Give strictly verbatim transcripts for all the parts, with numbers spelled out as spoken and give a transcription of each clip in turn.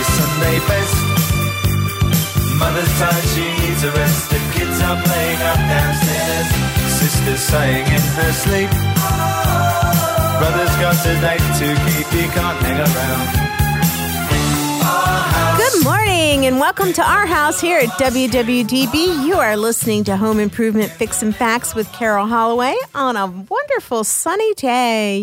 is Sunday best. Mother's tired, she needs a rest. The kids are playing up downstairs. Sister's sighing in her sleep. Brother's got a date to keep, he can't hang around. Good morning and welcome to our house here at W W D B. You are listening to Home Improvement Fix and Facts with Carol Holloway on a wonderful sunny day.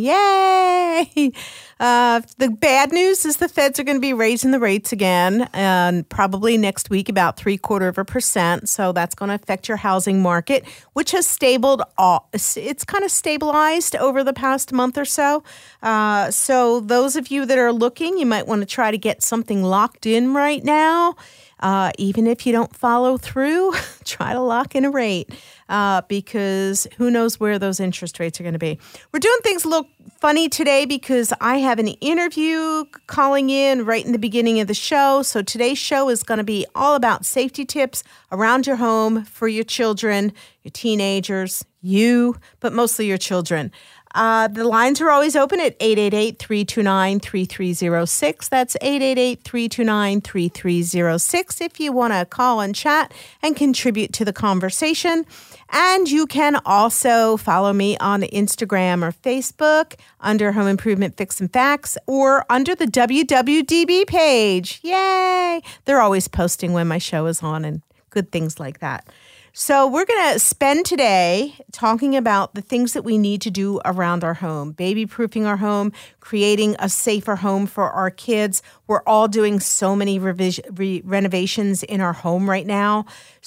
Yay! Uh, the bad news is the feds are going to be raising the rates again, and probably next week about three quarter of a percent. So that's going to affect your housing market, which has stabled. All, it's kind of stabilized over the past month or so. Uh, so those of you that are looking, you might want to try to get something locked in right now. Uh, even if you don't follow through, try to lock in a rate uh, because who knows where those interest rates are going to be. We're doing things a little funny today because I have an interview calling in right in the beginning of the show. So today's show is going to be all about safety tips around your home for your children, your teenagers, you, but mostly your children. Uh, the lines are always open at eight eight eight, three two nine, three three zero six. That's eight eight eight, three two nine, three three zero six if you want to call and chat and contribute to the conversation. And you can also follow me on Instagram or Facebook under Home Improvement Fix and Facts or under the W W D B page. Yay! They're always posting when my show is on and good things like that. So we're going to spend today talking about the things that we need to do around our home, baby-proofing our home, creating a safer home for our kids. We're all doing so many revis- re- renovations in our home right now.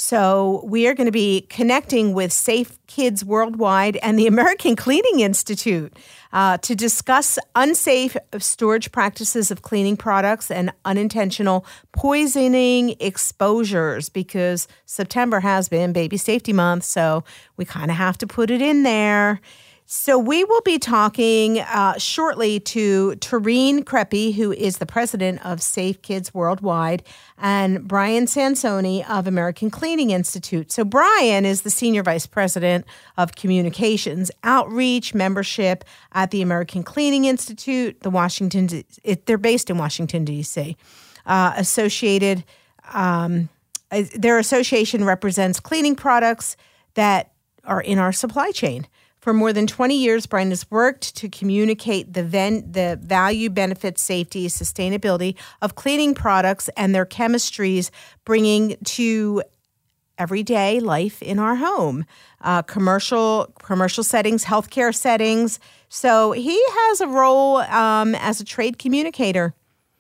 So we are going to be connecting with Safe Kids Worldwide and the American Cleaning Institute uh, to discuss unsafe storage practices of cleaning products and unintentional poisoning exposures, because September has been Baby Safety Month, so we kind of have to put it in there. So we will be talking uh, shortly to Tareen Kreppe, who is the president of Safe Kids Worldwide, and Brian Sansoni of American Cleaning Institute. So Brian is the senior vice president of communications, outreach, membership at the American Cleaning Institute. The Washington, it, they're based in Washington, D C. Uh, associated, um, their association represents cleaning products that are in our supply chain. For more than twenty years, Brian has worked to communicate the ven- the value, benefits, safety, sustainability of cleaning products and their chemistries, bringing to everyday life in our home, uh, commercial commercial settings, healthcare settings. So he has a role um, as a trade communicator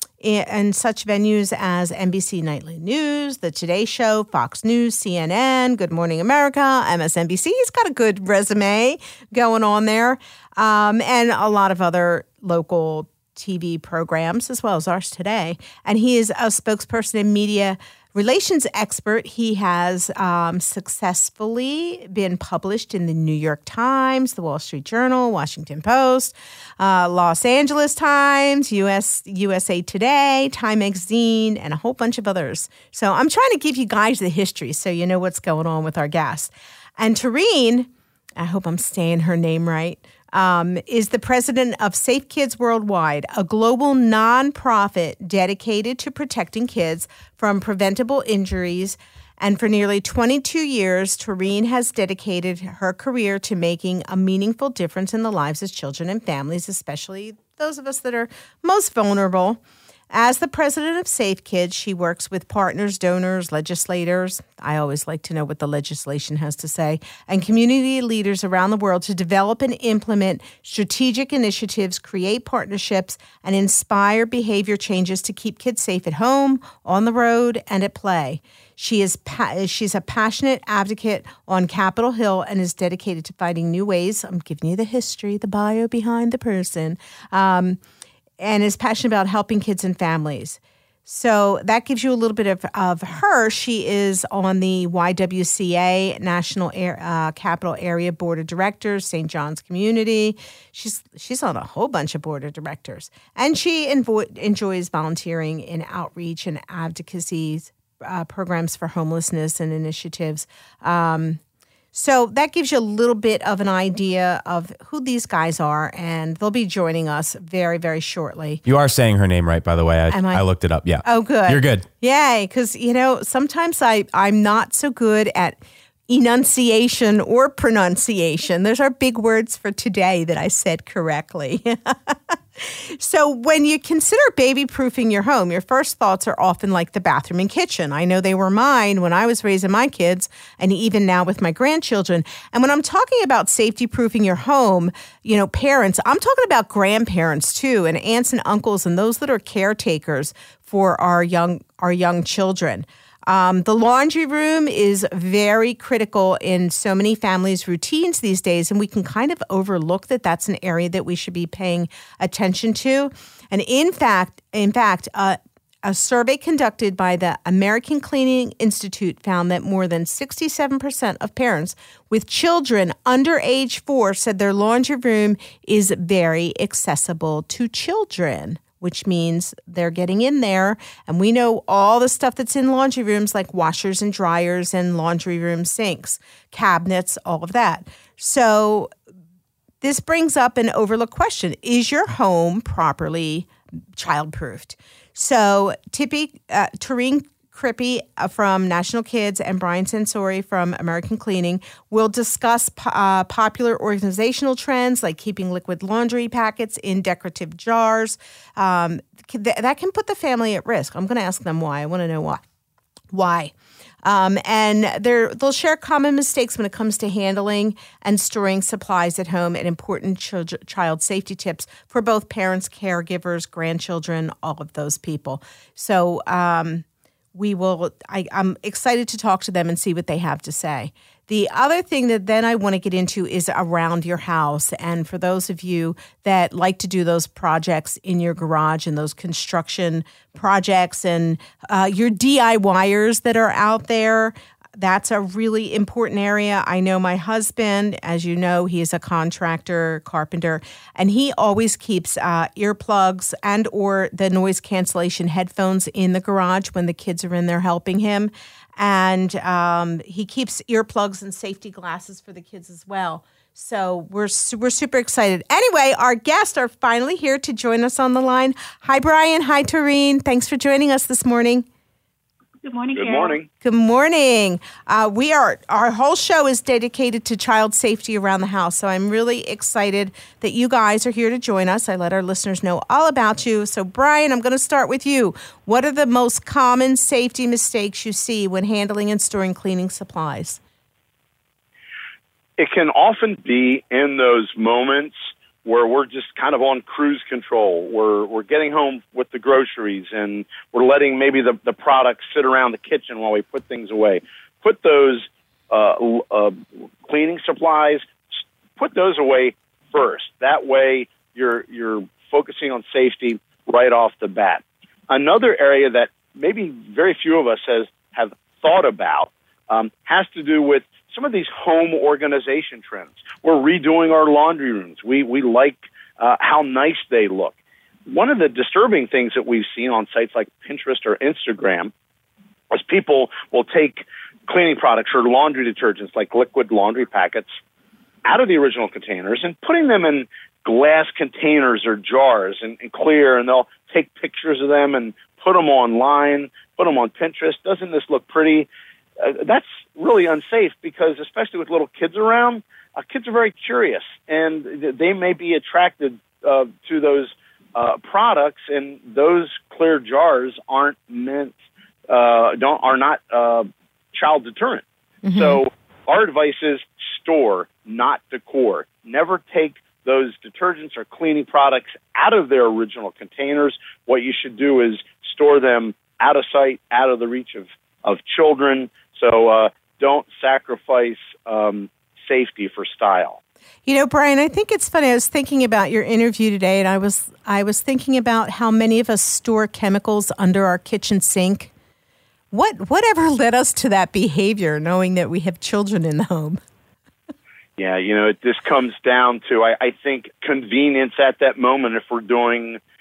in such venues as N B C Nightly News, The Today Show, Fox News, C N N, Good Morning America, M S N B C. He's got a good resume going on there, um, and a lot of other local T V programs as well as ours today. And he is a spokesperson and media relations expert. He has um, successfully been published in the New York Times, the Wall Street Journal, Washington Post, uh, Los Angeles Times, U S U S A Today, Time Magazine, and a whole bunch of others. So I'm trying to give you guys the history so you know what's going on with our guests. And Tareen, I hope I'm saying her name right, Um, is the president of Safe Kids Worldwide, a global nonprofit dedicated to protecting kids from preventable injuries. And for nearly twenty-two years, Tareen has dedicated her career to making a meaningful difference in the lives of children and families, especially those of us that are most vulnerable. As the president of Safe Kids, she works with partners, donors, legislators. I always like to know what the legislation has to say, and community leaders around the world to develop and implement strategic initiatives, create partnerships, and inspire behavior changes to keep kids safe at home, on the road, and at play. She is pa- she's a passionate advocate on Capitol Hill and is dedicated to finding new ways. I'm giving you the history, the bio behind the person. Um, and is passionate about helping kids and families. So that gives you a little bit of, of her. She is on the Y W C A National Air, uh, Capital Area Board of Directors, Saint John's Community. She's she's on a whole bunch of board of directors. And she invo- enjoys volunteering in outreach and advocacy uh, programs for homelessness and initiatives. Um, So that gives you a little bit of an idea of who these guys are, and they'll be joining us very, very shortly. You are saying her name right, by the way. I, Am I? I looked it up. Yeah. Oh, good. You're good. Yay, because, you know, sometimes I, I'm not so good at enunciation or pronunciation. Those are big words for today that I said correctly. So when you consider baby-proofing your home, your first thoughts are often like the bathroom and kitchen. I know they were mine when I was raising my kids, and even now with my grandchildren. And when I'm talking about safety-proofing your home, you know, parents, I'm talking about grandparents too, and aunts and uncles, and those that are caretakers for our young our young children. Um, the laundry room is very critical in so many families' routines these days, and we can kind of overlook that that's an area that we should be paying attention to. And in fact, in fact, uh, a survey conducted by the American Cleaning Institute found that more than sixty-seven percent of parents with children under age four said their laundry room is very accessible to children, which means they're getting in there. And we know all the stuff that's in laundry rooms, like washers and dryers and laundry room sinks, cabinets, all of that. So this brings up an overlooked question. Is your home properly child-proofed? So Tippy, uh, Tareen Crippy from National Kids and Brian Sensori from American Cleaning will discuss uh, popular organizational trends like keeping liquid laundry packets in decorative jars. Um, th- that can put the family at risk. I'm going to ask them why. I want to know why. Why? Um, and they'll share common mistakes when it comes to handling and storing supplies at home and important ch- child safety tips for both parents, caregivers, grandchildren, all of those people. So, um, We will, I, I'm excited to talk to them and see what they have to say. The other thing that then I want to get into is around your house. And for those of you that like to do those projects in your garage and those construction projects and uh, your DIYers that are out there, that's a really important area. I know my husband, as you know, he is a contractor, carpenter, and he always keeps uh, earplugs and or the noise cancellation headphones in the garage when the kids are in there helping him. And um, he keeps earplugs and safety glasses for the kids as well. So we're we're super excited. Anyway, our guests are finally here to join us on the line. Hi, Brian. Hi, Tareen. Thanks for joining us this morning. Good morning, Good Carol. morning. Good morning. Uh, we are our whole show is dedicated to child safety around the house. So I'm really excited that you guys are here to join us. I let our listeners know all about you. So Brian, I'm going to start with you. What are the most common safety mistakes you see when handling and storing cleaning supplies? It can often be in those moments where we're just kind of on cruise control. We're we're getting home with the groceries and we're letting maybe the, the products sit around the kitchen while we put things away. Put those uh, uh, cleaning supplies, put those away first. That way you're you're focusing on safety right off the bat. Another area that maybe very few of us has have thought about um, has to do with some of these home organization trends. We're redoing our laundry rooms. We we like uh, how nice they look. One of the disturbing things that we've seen on sites like Pinterest or Instagram is people will take cleaning products or laundry detergents like liquid laundry packets out of the original containers and putting them in glass containers or jars and, and clear, and they'll take pictures of them and put them online, put them on Pinterest. Doesn't this look pretty? Uh, that's really unsafe because, especially with little kids around, uh, kids are very curious, and th- they may be attracted uh, to those uh, products, and those clear jars aren't meant, uh, don't are not uh, child deterrent. Mm-hmm. So our advice is store, not decor. Never take those detergents or cleaning products out of their original containers. What you should do is store them out of sight, out of the reach of, of children. So uh, don't sacrifice um, safety for style. You know, Brian, I think it's funny. I was thinking about your interview today, and I was I was thinking about how many of us store chemicals under our kitchen sink. What whatever led us to that behavior, knowing that we have children in the home? Yeah, you know, this comes down to, I, I think, convenience at that moment. If we're doing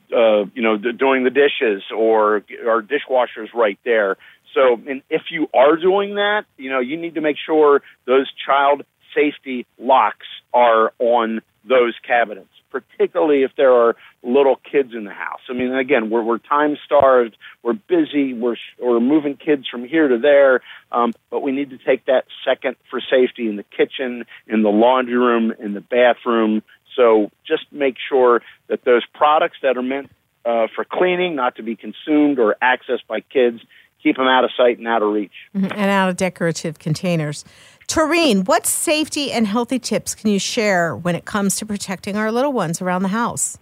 uh, you know, d- doing the dishes, or our dishwasher's right there. So, and if you are doing that, you know, you need to make sure those child safety locks are on those cabinets, particularly if there are little kids in the house. I mean, again, we're, we're time-starved, we're busy, we're, we're moving kids from here to there, um, but we need to take that second for safety in the kitchen, in the laundry room, in the bathroom. So just make sure that those products that are meant uh, for cleaning, not to be consumed or accessed by kids, keep them out of sight and out of reach. And out of decorative containers. Taurine, what safety and healthy tips can you share when it comes to protecting our little ones around the house?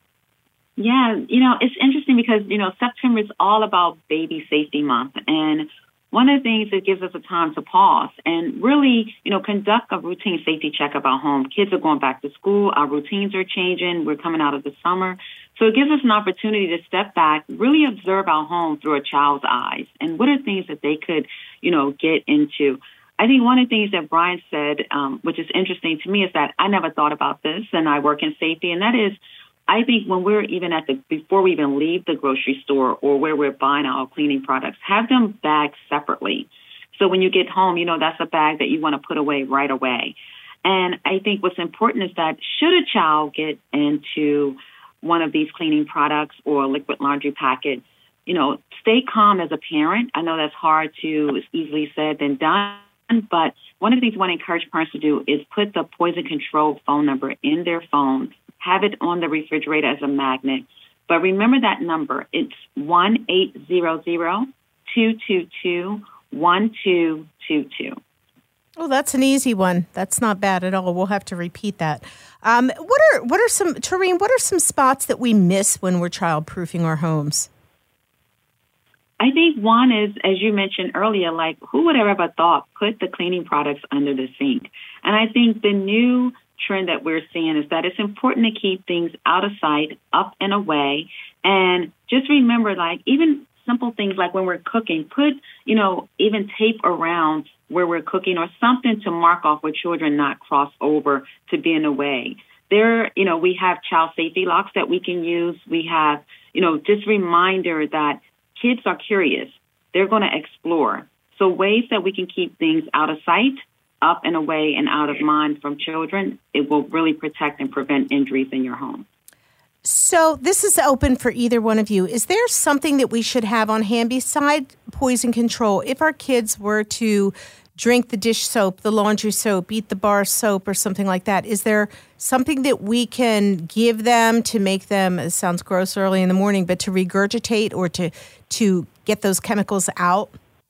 Yeah, you know, it's interesting because, you know, September is all about Baby Safety Month. And one of the things that gives us a time to pause and really, you know, conduct a routine safety check of our home. Kids are going back to school. Our routines are changing. We're coming out of the summer. So it gives us an opportunity to step back, really observe our home through a child's eyes. And what are things that they could, you know, get into? I think one of the things that Brian said, um, which is interesting to me, is that I never thought about this, and I work in safety, and that is, I think when we're even at the, before we even leave the grocery store or where we're buying our cleaning products, have them bagged separately. So when you get home, you know, that's a bag that you want to put away right away. And I think what's important is that should a child get into one of these cleaning products or liquid laundry packet, you know, stay calm as a parent. I know that's hard to, it's easily said than done. But one of the things I want to encourage parents to do is put the poison control phone number in their phone, have it on the refrigerator as a magnet. But remember that number. It's one eight hundred, two two two, one two two two. Oh, that's an easy one. That's not bad at all. We'll have to repeat that. Um, what are what are some, Taurine, what are some spots that we miss when we're child-proofing our homes? I think one is, as you mentioned earlier, like who would have ever thought put the cleaning products under the sink? And I think the new trend that we're seeing is that it's important to keep things out of sight, up and away. And just remember, like even simple things like when we're cooking, put, you know, even tape around where we're cooking or something to mark off where children not cross over to be in the way. There, you know, we have child safety locks that we can use. We have, you know, just reminder that kids are curious. They're going to explore. So ways that we can keep things out of sight, up and away, and out of mind from children, it will really protect and prevent injuries in your home. So this is open for either one of you. Is there something that we should have on hand beside poison control? If our kids were to drink the dish soap, the laundry soap, eat the bar soap, or something like that, is there something that we can give them to make them, it sounds gross early in the morning, but to regurgitate or to, to get those chemicals out?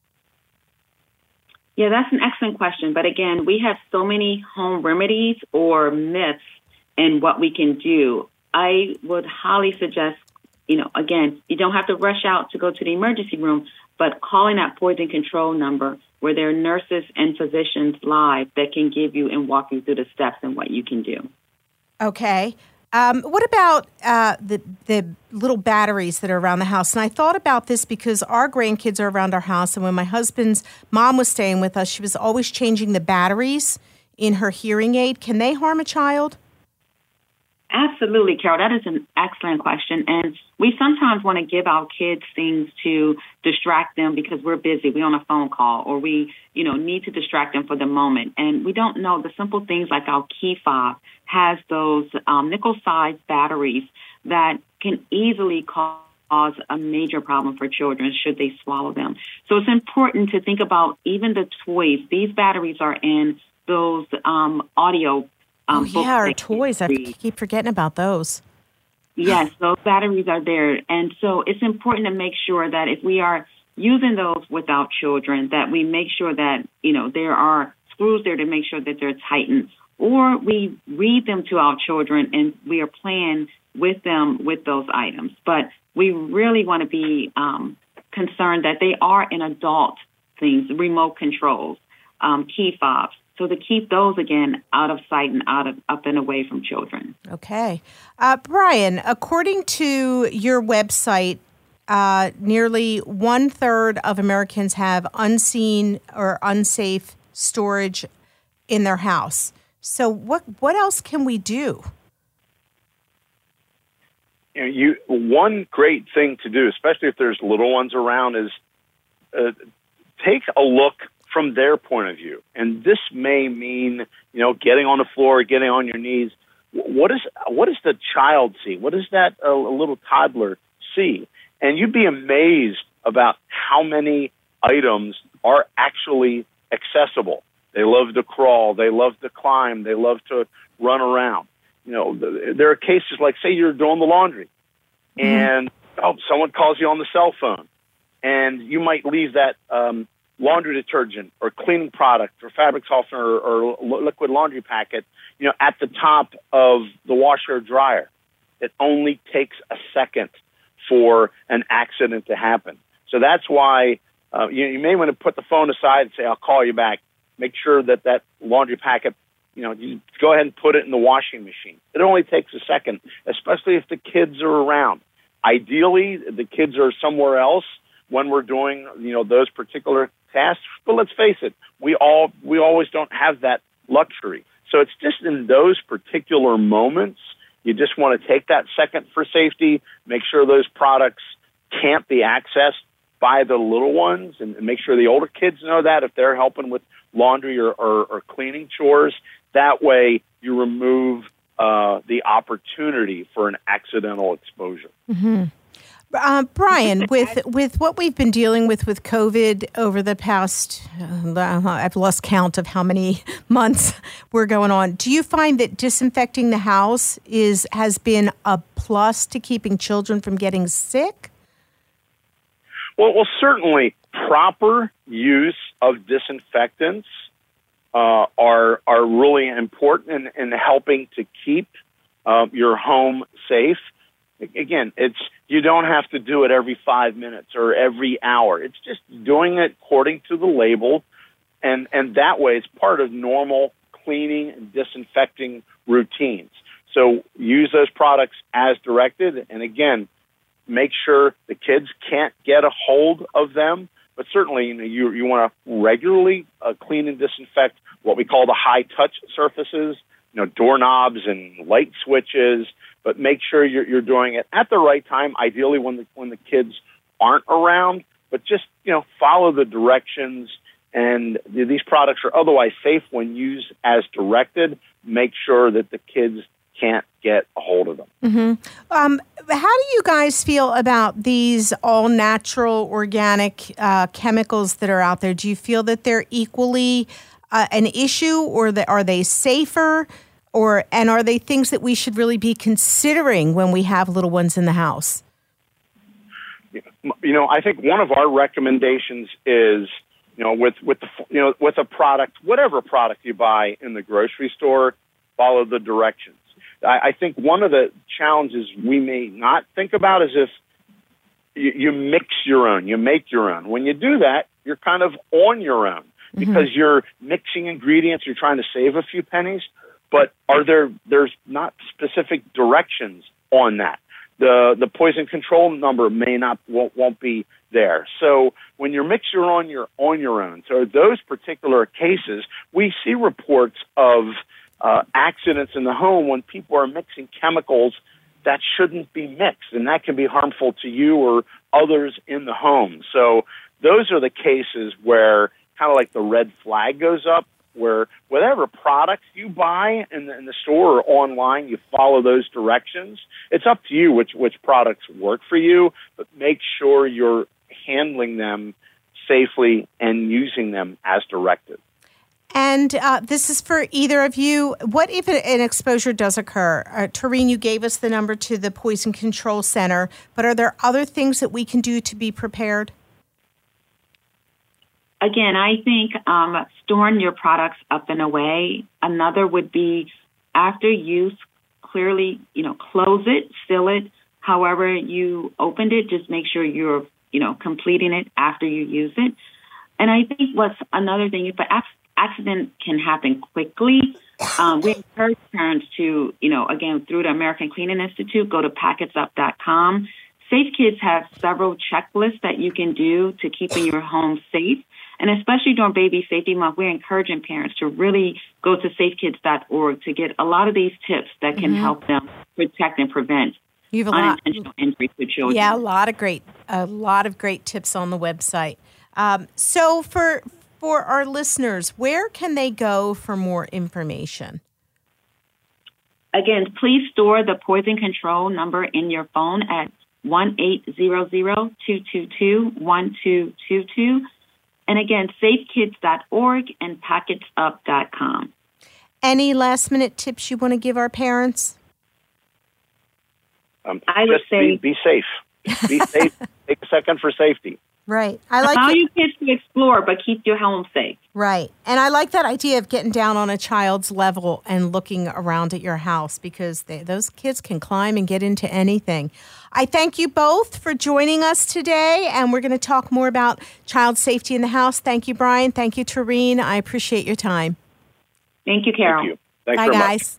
Yeah, that's an excellent question. But again, we have so many home remedies or myths in what we can do. I would highly suggest, you know, again, you don't have to rush out to go to the emergency room, but calling that poison control number where there are nurses and physicians live that can give you and walk you through the steps and what you can do. Okay. Um, what about uh, the the little batteries that are around the house? And I thought about this because our grandkids are around our house, and when my husband's mom was staying with us, she was always changing the batteries in her hearing aid. Can they harm a child? Absolutely, Carol. That is an excellent question. And we sometimes want to give our kids things to distract them because we're busy. We're on a phone call or we, you know, need to distract them for the moment. And we don't know the simple things like our key fob has those um, nickel-sized batteries that can easily cause a major problem for children should they swallow them. So it's important to think about even the toys. These batteries are in those um, audio Um, oh, yeah, our toys. I keep forgetting about those. Yes, those batteries are there. And so it's important to make sure that if we are using those with our children, that we make sure that, you know, there are screws there to make sure that they're tightened. Or we read them to our children and we are playing with them with those items. But we really want to be um, concerned that they are in adult things, remote controls, um, key fobs. So to keep those, again, out of sight and out of up and away from children. Okay. Uh, Brian, according to your website, uh, nearly one-third of Americans have unseen or unsafe storage in their house. So what what else can we do? you know, you one great thing to do, especially if there's little ones around, is uh, take a look from their point of view. And this may mean, you know, getting on the floor, getting on your knees. What is what does the child see? What does that uh, little toddler see? And you'd be amazed about how many items are actually accessible. They love to crawl. They love to climb. They love to run around. You know, there are cases like, say you're doing the laundry, and mm-hmm. oh, someone calls you on the cell phone, and you might leave that um, laundry detergent or cleaning product or fabric softener or, or liquid laundry packet, you know, at the top of the washer or dryer. It only takes a second for an accident to happen. So that's why uh, you, you may want to put the phone aside and say, I'll call you back. Make sure that that laundry packet, you know, you go ahead and put it in the washing machine. It only takes a second, especially if the kids are around. Ideally, the kids are somewhere else when we're doing, you know, those particular tasks. But let's face it, we all we always don't have that luxury. So it's just in those particular moments, you just want to take that second for safety, make sure those products can't be accessed by the little ones, and make sure the older kids know that if they're helping with laundry or, or, or cleaning chores. That way you remove uh, the opportunity for an accidental exposure. Mm-hmm. Uh, Brian, with with what we've been dealing with with COVID over the past, uh, I've lost count of how many months we're going on. Do you find that disinfecting the house is has been a plus to keeping children from getting sick? Well, well, certainly proper use of disinfectants uh, are are really important in, in helping to keep uh, your home safe. Again, it's you don't have to do it every five minutes or every hour. It's just doing it according to the label, and, and that way it's part of normal cleaning and disinfecting routines. So use those products as directed, and again, make sure the kids can't get a hold of them. But certainly, you know, you, you want to regularly uh, clean and disinfect what we call the high-touch surfaces, you know, doorknobs and light switches. But make sure you're, you're doing it at the right time, ideally when the, when the kids aren't around. But just, you know, follow the directions. And these products are otherwise safe when used as directed. Make sure that the kids can't get a hold of them. Mm-hmm. Um, how do you guys feel about these all-natural organic uh, chemicals that are out there? Do you feel that they're equally uh, an issue, or that, are they safer? Or and are they things that we should really be considering when we have little ones in the house? You know, I think one of our recommendations is, you know, with with the you know with a product, whatever product you buy in the grocery store, follow the directions. I, I think one of the challenges we may not think about is if you, you mix your own, you make your own. When you do that, you're kind of on your own because mm-hmm. you're mixing ingredients. You're trying to save a few pennies. But are there? There's not specific directions on that. The the poison control number may not won't, won't be there. So when you're mixing you're on your on your own. So those particular cases, we see reports of uh, accidents in the home when people are mixing chemicals that shouldn't be mixed, and that can be harmful to you or others in the home. So those are the cases where kind of like the red flag goes up, where whatever products you buy in the, in the store or online, you follow those directions. It's up to you which, which products work for you, but make sure you're handling them safely and using them as directed. And uh, this is for either of you. What if an exposure does occur? Uh, Tareen, you gave us the number to the Poison Control Center, but are there other things that we can do to be prepared? Again, I think um, storing your products up and away. Another would be after use, clearly, you know, close it, seal it. However you opened it, just make sure you're, you know, completing it after you use it. And I think what's another thing, if an accident can happen quickly, um, we encourage parents to, you know, again, through the American Cleaning Institute, go to packets up dot com. Safe Kids have several checklists that you can do to keeping your home safe. And especially during Baby Safety Month, we're encouraging parents to really go to safe kids dot org to get a lot of these tips that can mm-hmm. help them protect and prevent You have a lot. unintentional injuries to children. Yeah, a lot of great, a lot of great tips on the website. Um, so for for our listeners, where can they go for more information? Again, please store the poison control number in your phone at one eight hundred, two two two, one two two two. And again, safe kids dot org and packets up dot com. Any last minute tips you want to give our parents? Um, I would just say- be, be safe. Be safe. Take a second for safety. Right. I like Allow it. your kids to explore, but keep your home safe. Right. And I like that idea of getting down on a child's level and looking around at your house because they, those kids can climb and get into anything. I thank you both for joining us today, and we're going to talk more about child safety in the house. Thank you, Brian. Thank you, Tareen. I appreciate your time. Thank you, Carol. Thank you. Thanks Bye, very much. guys.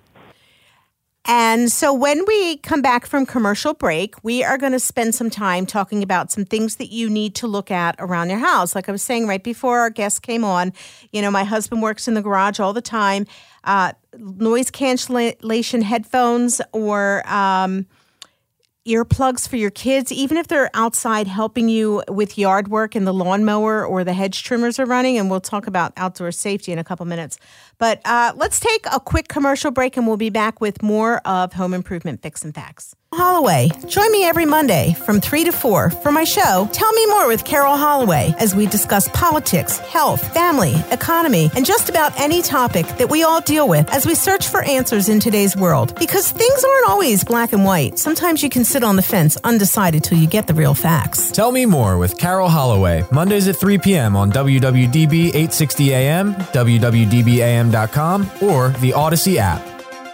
And so when we come back from commercial break, we are going to spend some time talking about some things that you need to look at around your house. Like I was saying right before our guest came on, you know, my husband works in the garage all the time. Uh, noise cancellation headphones or um, earplugs for your kids, even if they're outside helping you with yard work and the lawnmower or the hedge trimmers are running. And we'll talk about outdoor safety in a couple minutes. But uh, let's take a quick commercial break and we'll be back with more of Home Improvement Fix and Facts. Holloway. Join me every Monday from three to four for my show, Tell Me More with Carol Holloway, as we discuss politics, health, family, economy, and just about any topic that we all deal with as we search for answers in today's world. Because things aren't always black and white. Sometimes you can sit on the fence undecided till you get the real facts. Tell Me More with Carol Holloway, Mondays at three p.m. on W W D B eight sixty A M, W W D B A M dot com, or the Odyssey app.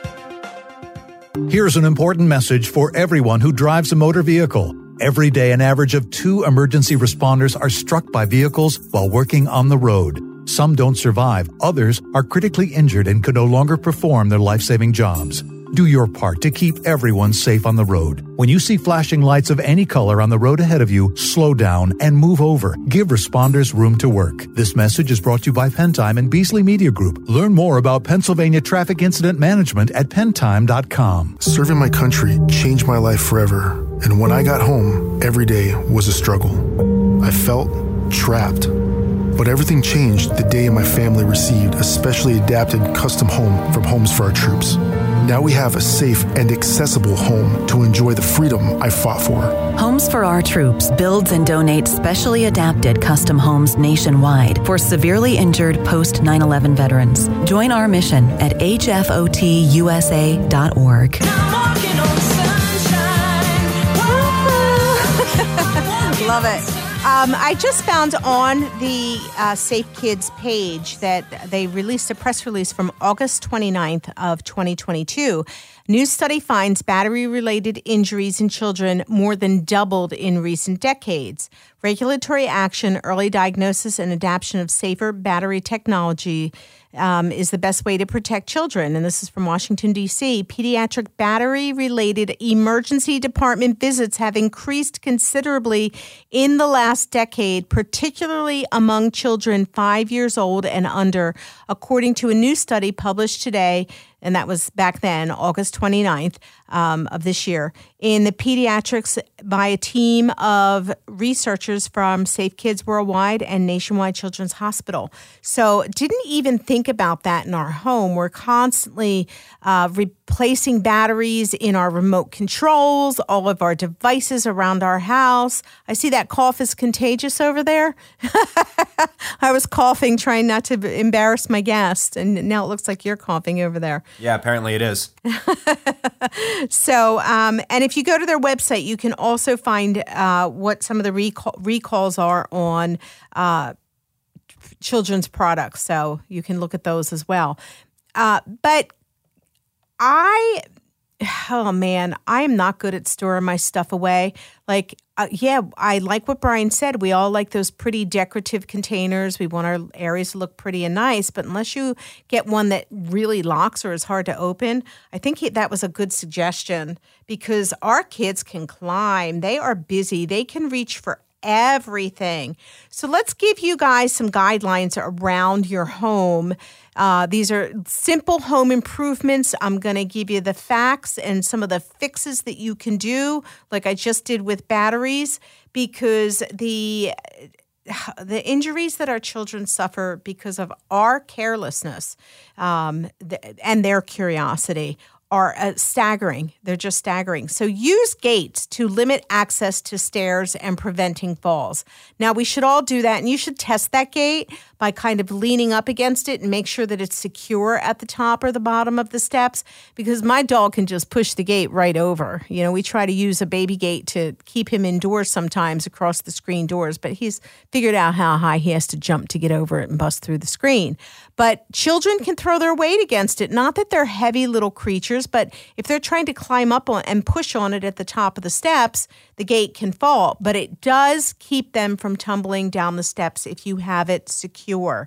Here's an important message for everyone who drives a motor vehicle. Every day, an average of two emergency responders are struck by vehicles while working on the road. Some don't survive. Others are critically injured and can no longer perform their life-saving jobs. Do your part to keep everyone safe on the road. When you see flashing lights of any color on the road ahead of you, slow down and move over. Give responders room to work. This message is brought to you by Pentime and Beasley Media Group. Learn more about Pennsylvania Traffic Incident Management at pentime dot com. Serving my country changed my life forever, and when I got home, every day was a struggle. I felt trapped. But everything changed the day my family received a specially adapted custom home from Homes for Our Troops. Now we have a safe and accessible home to enjoy the freedom I fought for. Homes for Our Troops builds and donates specially adapted custom homes nationwide for severely injured post nine eleven veterans. Join our mission at H F O T U S A dot org. Love it. Um, I just found on the uh, Safe Kids page that they released a press release from August twenty-ninth of twenty twenty-two. New study finds battery-related injuries in children more than doubled in recent decades. Regulatory action, early diagnosis, and adoption of safer battery technology um, is the best way to protect children. And this is from Washington, D C. Pediatric battery-related emergency department visits have increased considerably in the last decade, particularly among children five years old and under, according to a new study published today. And that was back then, August twenty-ninth um, of this year, in the pediatrics by a team of researchers from Safe Kids Worldwide and Nationwide Children's Hospital. So didn't even think about that in our home. We're constantly uh, replacing batteries in our remote controls, all of our devices around our house. I see that cough is contagious over there. I was coughing, trying not to embarrass my guest, and now it looks like you're coughing over there. Yeah, apparently it is. So, um, and if you go to their website, you can also find uh, what some of the recall- recalls are on uh, children's products. So you can look at those as well. Uh, but I, oh man, I am not good at storing my stuff away. Like, uh, yeah, I like what Brian said. We all like those pretty decorative containers. We want our areas to look pretty and nice. But unless you get one that really locks or is hard to open, I think he, that was a good suggestion because our kids can climb. They are busy. They can reach for everything. So let's give you guys some guidelines around your home. Uh, these are simple home improvements. I'm going to give you the facts and some of the fixes that you can do, like I just did with batteries, because the the injuries that our children suffer because of our carelessness um, th- and their curiosity are uh, staggering. They're just staggering. So use gates to limit access to stairs and preventing falls. Now, we should all do that, and you should test that gate by kind of leaning up against it and make sure that it's secure at the top or the bottom of the steps, because my dog can just push the gate right over. You know, we try to use a baby gate to keep him indoors sometimes across the screen doors, but he's figured out how high he has to jump to get over it and bust through the screen. But children can throw their weight against it. Not that they're heavy little creatures, but if they're trying to climb up on and push on it at the top of the steps, the gate can fall. But it does keep them from tumbling down the steps if you have it secure.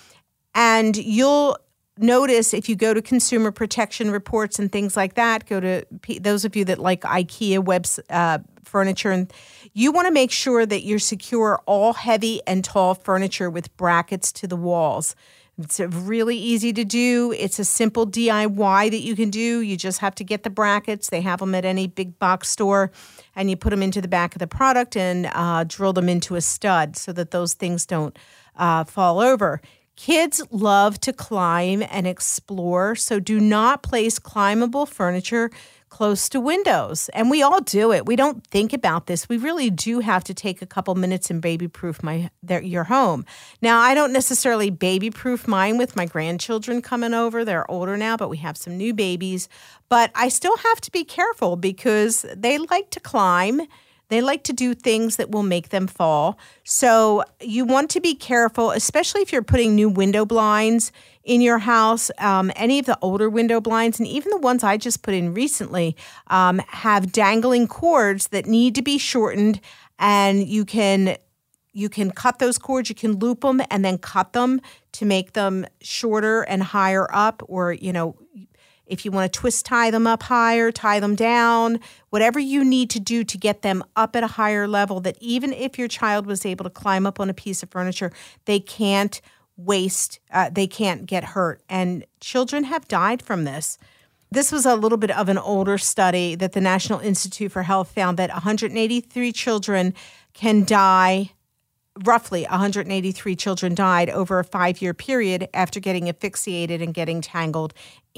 And you'll notice if you go to consumer protection reports and things like that, go to those of you that like IKEA web uh, furniture, and you want to make sure that you secure all heavy and tall furniture with brackets to the walls. It's really easy to do. It's a simple D I Y that you can do. You just have to get the brackets. They have them at any big box store, and you put them into the back of the product and uh, drill them into a stud so that those things don't uh, fall over. Kids love to climb and explore, so do not place climbable furniture close to windows. And we all do it. We don't think about this. We really do have to take a couple minutes and baby-proof my their, your home. Now, I don't necessarily baby-proof mine with my grandchildren coming over. They're older now, but we have some new babies. But I still have to be careful because they like to climb. They like to do things that will make them fall. So you want to be careful, especially if you're putting new window blinds in your house. Um, any of the older window blinds, and even the ones I just put in recently, um, have dangling cords that need to be shortened, and you can you can cut those cords. You can loop them and then cut them to make them shorter and higher up, or, you know, if you want to twist tie them up higher, tie them down, whatever you need to do to get them up at a higher level, that even if your child was able to climb up on a piece of furniture, they can't waste, uh, they can't get hurt. And children have died from this. This was a little bit of an older study that the National Institute for Health found that one hundred eighty-three children can die. Roughly one hundred eighty-three children died over a five-year period after getting asphyxiated and getting tangled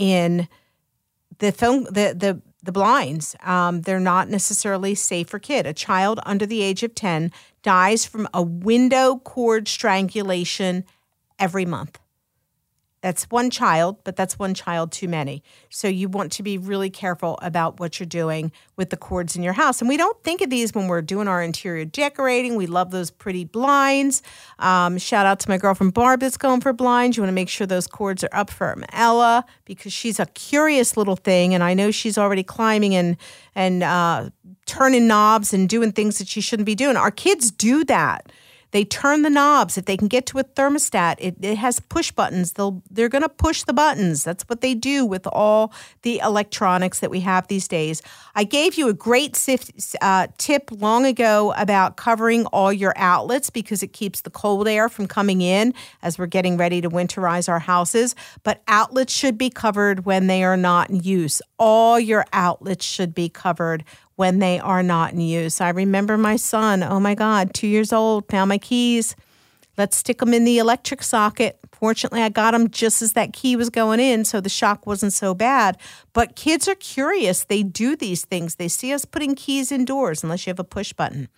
in the phone, the the the blinds. Um, they're not necessarily safe for kid. A child under the age of ten dies from a window cord strangulation every month. That's one child, but that's one child too many. So you want to be really careful about what you're doing with the cords in your house. And we don't think of these when we're doing our interior decorating. We love those pretty blinds. Um, shout out to my girlfriend Barb that's going for blinds. You want to make sure those cords are up for Ella because she's a curious little thing. And I know she's already climbing and, and uh, turning knobs and doing things that she shouldn't be doing. Our kids do that. They turn the knobs. If they can get to a thermostat, it, it has push buttons. They'll, they're going to push the buttons. That's what they do with all the electronics that we have these days. I gave you a great uh, tip long ago about covering all your outlets because it keeps the cold air from coming in as we're getting ready to winterize our houses. But outlets should be covered when they are not in use. All your outlets should be covered when they are not in use. I remember my son, oh my God, two years old, found my keys. Let's stick them in the electric socket. Fortunately, I got them just as that key was going in, so the shock wasn't so bad. But kids are curious. They do these things. They see us putting keys indoors unless you have a push button.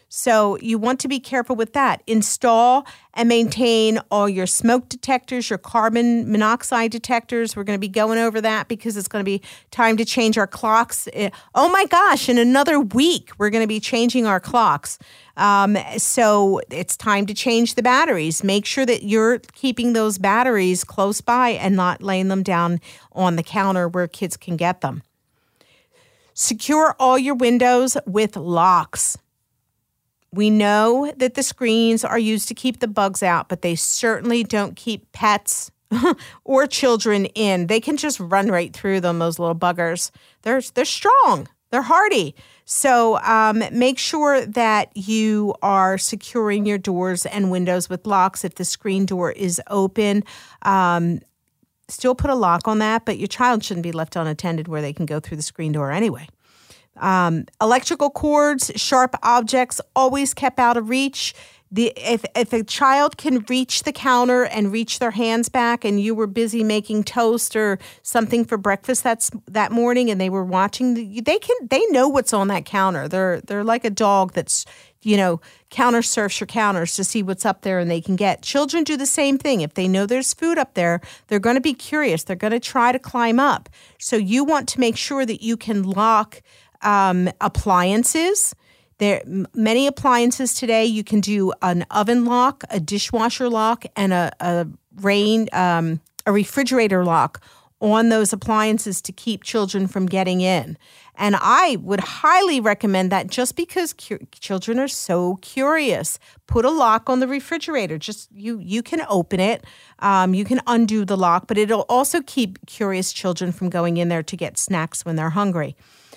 So you want to be careful with that. Install and maintain all your smoke detectors, your carbon monoxide detectors. We're going to be going over that because it's going to be time to change our clocks. Oh my gosh, in another week, we're going to be changing our clocks. Um, so it's time to change the batteries. Make sure that you're keeping those batteries close by and not laying them down on the counter where kids can get them. Secure all your windows with locks. We know that the screens are used to keep the bugs out, but they certainly don't keep pets or children in. They can just run right through them, those little buggers. They're, they're strong. They're hardy. So um, make sure that you are securing your doors and windows with locks. If the screen door is open, um, still put a lock on that, but your child shouldn't be left unattended where they can go through the screen door anyway. Um, electrical cords, sharp objects, always kept out of reach. The if if a child can reach the counter and reach their hands back, and you were busy making toast or something for breakfast that's that morning, and they were watching, the, they can they know what's on that counter. They're they're like a dog that's, you know, counter surfs your counters to see what's up there, and they can get. Children do the same thing. If they know there's food up there, they're going to be curious. They're going to try to climb up. So you want to make sure that you can lock um, appliances. There many appliances today. You can do an oven lock, a dishwasher lock, and a a rain um, a refrigerator lock on those appliances to keep children from getting in. And I would highly recommend that, just because cu- children are so curious. Put a lock on the refrigerator. Just you you can open it. Um, you can undo the lock, but it'll also keep curious children from going in there to get snacks when they're hungry.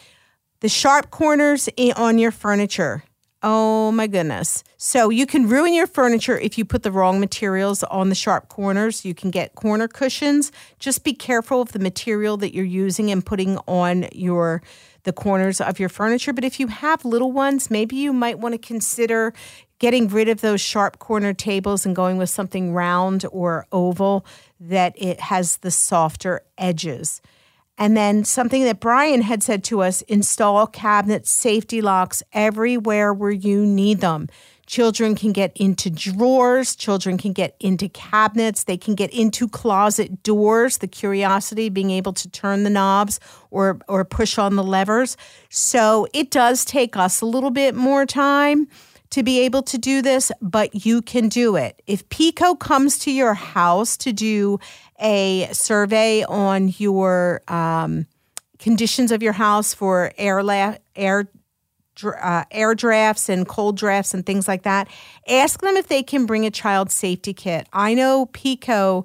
The sharp corners on your furniture. Oh, my goodness. So you can ruin your furniture if you put the wrong materials on the sharp corners. You can get corner cushions. Just be careful of the material that you're using and putting on your the corners of your furniture. But if you have little ones, maybe you might want to consider getting rid of those sharp corner tables and going with something round or oval that it has the softer edges. And then something that Brian had said to us, install cabinet safety locks everywhere where you need them. Children can get into drawers. Children can get into cabinets. They can get into closet doors, the curiosity, being able to turn the knobs or, or push on the levers. So it does take us a little bit more time to be able to do this, but you can do it. If Pico comes to your house to do a survey on your um, conditions of your house for air la- air uh, air drafts and cold drafts and things like that, ask them if they can bring a child safety kit. I know Pico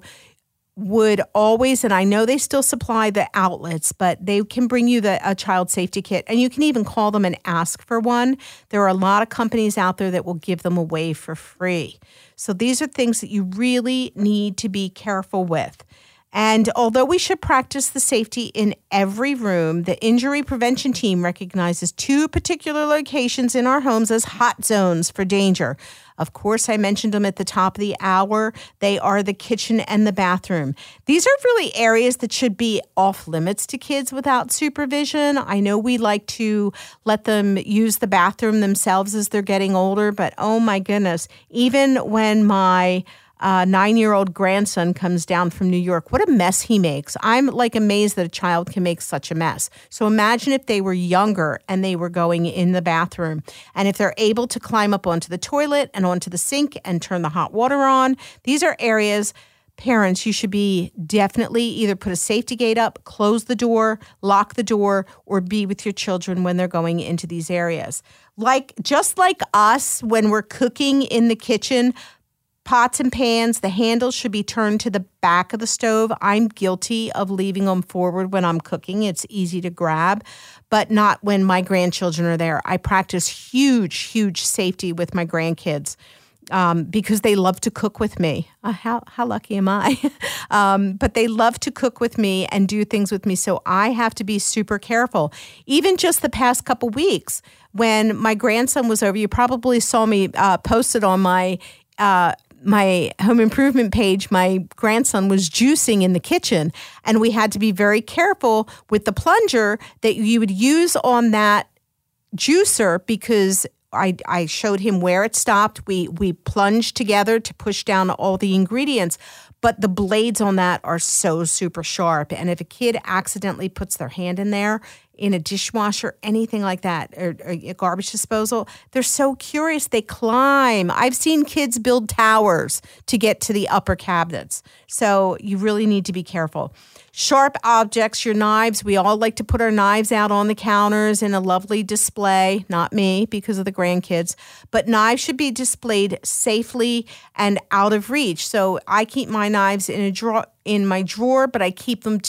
would always, and I know they still supply the outlets, but they can bring you the a child safety kit, and you can even call them and ask for one. There are a lot of companies out there that will give them away for free. So these are things that you really need to be careful with. And although we should practice the safety in every room, the injury prevention team recognizes two particular locations in our homes as hot zones for danger. Of course, I mentioned them at the top of the hour. They are the kitchen and the bathroom. These are really areas that should be off limits to kids without supervision. I know we like to let them use the bathroom themselves as they're getting older, but oh my goodness, even when my Uh, nine-year-old grandson comes down from New York, what a mess he makes. I'm like amazed that a child can make such a mess. So imagine if they were younger and they were going in the bathroom. And if they're able to climb up onto the toilet and onto the sink and turn the hot water on, these are areas, parents, you should be definitely either put a safety gate up, close the door, lock the door, or be with your children when they're going into these areas. Like, just like us, when we're cooking in the kitchen, pots and pans, the handles should be turned to the back of the stove. I'm guilty of leaving them forward when I'm cooking. It's easy to grab, but not when my grandchildren are there. I practice huge, huge safety with my grandkids um, because they love to cook with me. Uh, how how lucky am I? um, but they love to cook with me and do things with me, so I have to be super careful. Even just the past couple weeks, when my grandson was over, you probably saw me uh, posted on my uh my home improvement page, my grandson was juicing in the kitchen, and we had to be very careful with the plunger that you would use on that juicer, because I, I showed him where it stopped. We we plunged together to push down all the ingredients, but the blades on that are so super sharp. And if a kid accidentally puts their hand in there, in a dishwasher, anything like that, or, or a garbage disposal, they're so curious. They climb. I've seen kids build towers to get to the upper cabinets. So you really need to be careful. Sharp objects, your knives. We all like to put our knives out on the counters in a lovely display. Not me, because of the grandkids. But knives should be displayed safely and out of reach. So I keep my knives in a drawer, in my drawer, but I keep them to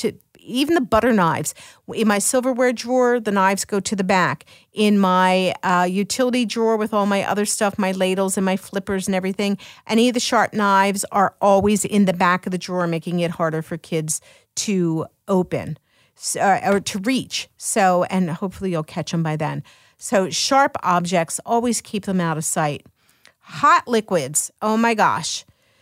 even the butter knives. In my silverware drawer, the knives go to the back. In my uh, utility drawer with all my other stuff, my ladles and my flippers and everything, any of the sharp knives are always in the back of the drawer, making it harder for kids to open so, or to reach. So, and hopefully you'll catch them by then. So sharp objects, always keep them out of sight. Hot liquids. Oh my gosh.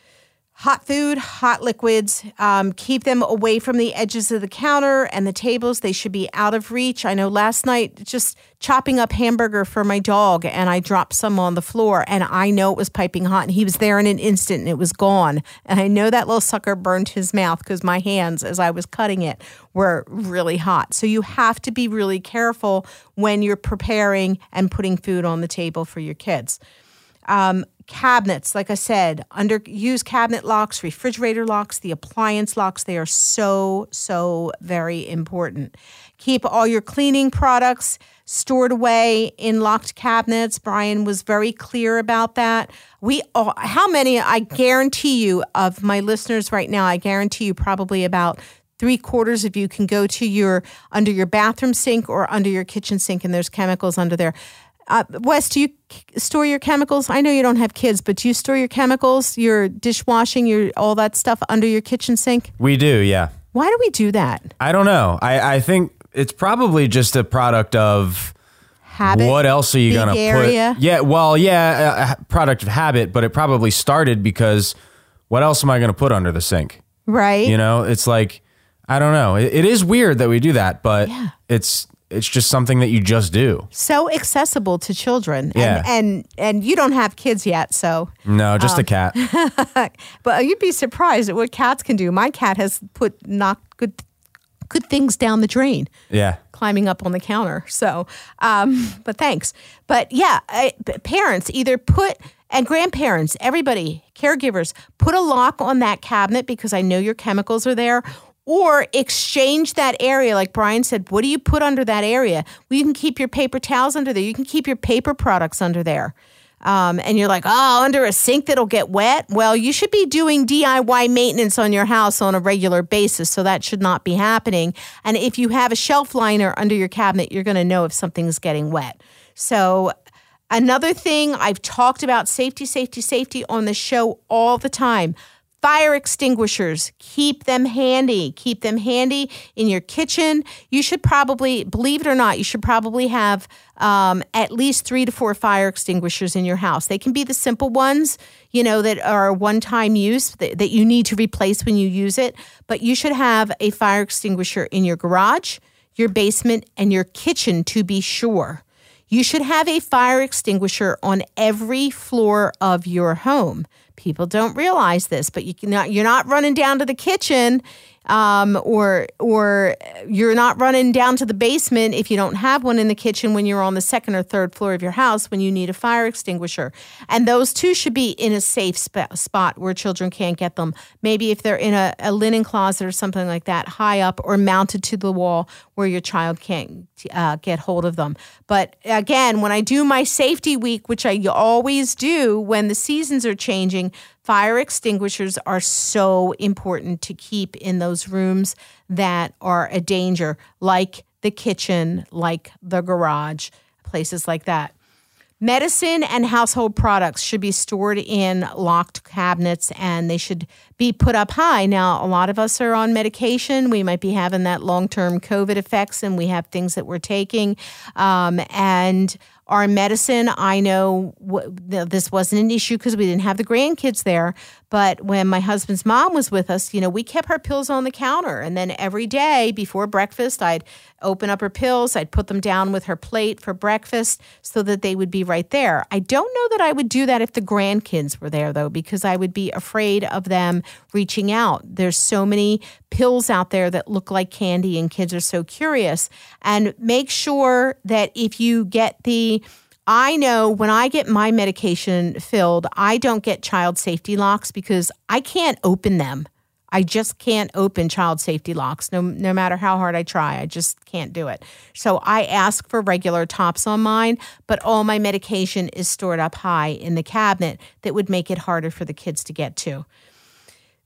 Hot food, hot liquids, um, keep them away from the edges of the counter and the tables. They should be out of reach. I know last night, just chopping up hamburger for my dog, and I dropped some on the floor, and I know it was piping hot, and he was there in an instant, and it was gone. And I know that little sucker burned his mouth because my hands, as I was cutting it, were really hot. So you have to be really careful when you're preparing and putting food on the table for your kids. Um, cabinets, like I said, under use cabinet locks, refrigerator locks, the appliance locks. They are so, so very important. Keep all your cleaning products stored away in locked cabinets. Brian was very clear about that. We all, how many, I guarantee you, of my listeners right now, I guarantee you probably about three quarters of you can go to your, under your bathroom sink or under your kitchen sink, and there's chemicals under there. Uh, Wes, do you store your chemicals? I know you don't have kids, but do you store your chemicals, your dishwashing, your all that stuff under your kitchen sink? We do, yeah. Why do we do that? I don't know. I, I think it's probably just a product of habit. What else are you going to put? Yeah, well, yeah, a product of habit, but it probably started because what else am I going to put under the sink? Right. You know, it's like, I don't know. It, it is weird that we do that, but yeah. it's... It's just something that you just do. So accessible to children. Yeah. And and, and you don't have kids yet, so. No, just um, a cat. But you'd be surprised at what cats can do. My cat has put knocked good good things down the drain. Yeah. Climbing up on the counter. So, um, but thanks. But yeah, I, parents either put, and grandparents, everybody, caregivers, put a lock on that cabinet because I know your chemicals are there. Or exchange that area. Like Brian said, what do you put under that area? Well, you can keep your paper towels under there. You can keep your paper products under there. Um, and you're like, oh, under a sink that'll get wet? Well, you should be doing D I Y maintenance on your house on a regular basis, so that should not be happening. And if you have a shelf liner under your cabinet, you're going to know if something's getting wet. So another thing, I've talked about safety, safety, safety on the show all the time. Fire extinguishers, keep them handy. Keep them handy in your kitchen. You should probably, believe it or not, you should probably have um, at least three to four fire extinguishers in your house. They can be the simple ones, you know, that are one-time use that, that you need to replace when you use it. But you should have a fire extinguisher in your garage, your basement, and your kitchen to be sure. You should have a fire extinguisher on every floor of your home. People don't realize this, but you cannot, you're not running down to the kitchen um, or or you're not running down to the basement if you don't have one in the kitchen when you're on the second or third floor of your house when you need a fire extinguisher. And those two should be in a safe sp- spot where children can't get them. Maybe if they're in a, a linen closet or something like that, high up or mounted to the wall where your child can't uh, get hold of them. But again, when I do my safety week, which I always do when the seasons are changing, fire extinguishers are so important to keep in those rooms that are a danger, like the kitchen, like the garage, places like that. Medicine and household products should be stored in locked cabinets, and they should be put up high. Now, a lot of us are on medication. We might be having that long-term COVID effects, and we have things that we're taking. Um, and our medicine, I know w- this wasn't an issue because we didn't have the grandkids there. But when my husband's mom was with us, you know, we kept her pills on the counter. And then every day before breakfast, I'd open up her pills. I'd put them down with her plate for breakfast so that they would be right there. I don't know that I would do that if the grandkids were there, though, because I would be afraid of them reaching out. There's so many pills out there that look like candy, and kids are so curious. And make sure that if you get the I know when I get my medication filled, I don't get child safety locks because I can't open them. I just can't open child safety locks, no no matter how hard I try. I just can't do it. So I ask for regular tops on mine, but all my medication is stored up high in the cabinet that would make it harder for the kids to get to.